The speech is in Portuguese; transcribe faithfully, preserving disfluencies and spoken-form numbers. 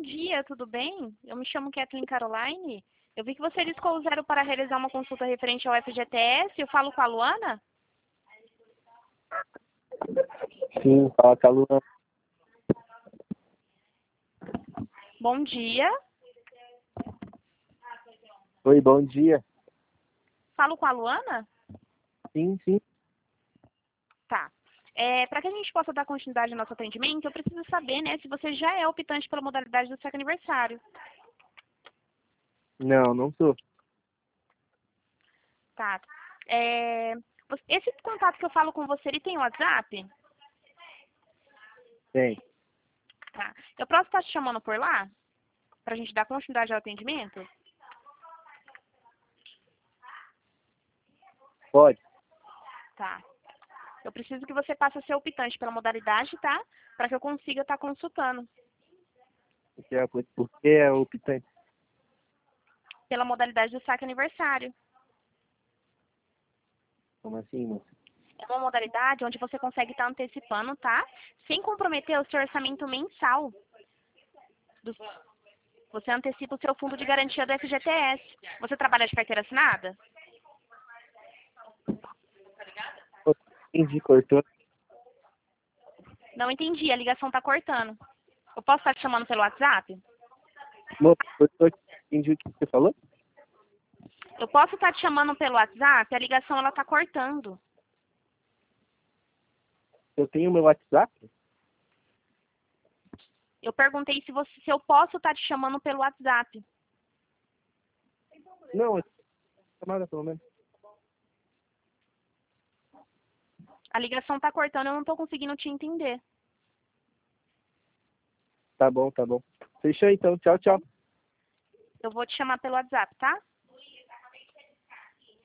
dia, tudo bem? Eu me chamo Kathleen Caroline. Eu vi que você discou o zero para realizar uma consulta referente ao F G T S. Eu falo com a Luana? Sim, fala com a Luana. Bom dia. Oi, bom dia. Falo com a Luana? Sim, sim. Tá. É, para que a gente possa dar continuidade ao nosso atendimento, eu preciso saber, né, se você já é optante pela modalidade do seu aniversário. Não, não sou. Tá. É, você- esse contato que eu falo com você, ele tem WhatsApp? Tem. Tá. Eu posso estar te chamando por lá? Pra gente dar continuidade ao atendimento? Pode. Tá. Eu preciso que você passe a ser optante pela modalidade, tá? Para que eu consiga estar consultando. Porque é, porque é optante. Pela modalidade do saque aniversário. Como assim, moça? É uma modalidade onde você consegue estar antecipando, tá? Sem comprometer o seu orçamento mensal. Do- Você antecipa o seu fundo de garantia do F G T S. Você trabalha de carteira assinada? Entendi, cortou. Não entendi, a ligação tá cortando. Eu posso estar te chamando pelo WhatsApp? Moça, cortou. Entendi o que você falou? Eu posso estar te chamando pelo WhatsApp? A ligação ela tá cortando. Eu tenho meu WhatsApp? Eu perguntei se, você, se eu posso estar te chamando pelo WhatsApp. Não, chamada pelo menos. A ligação tá cortando, eu não tô conseguindo te entender. Tá bom, tá bom. Fechou então. Tchau, tchau. Eu vou te chamar pelo WhatsApp, tá?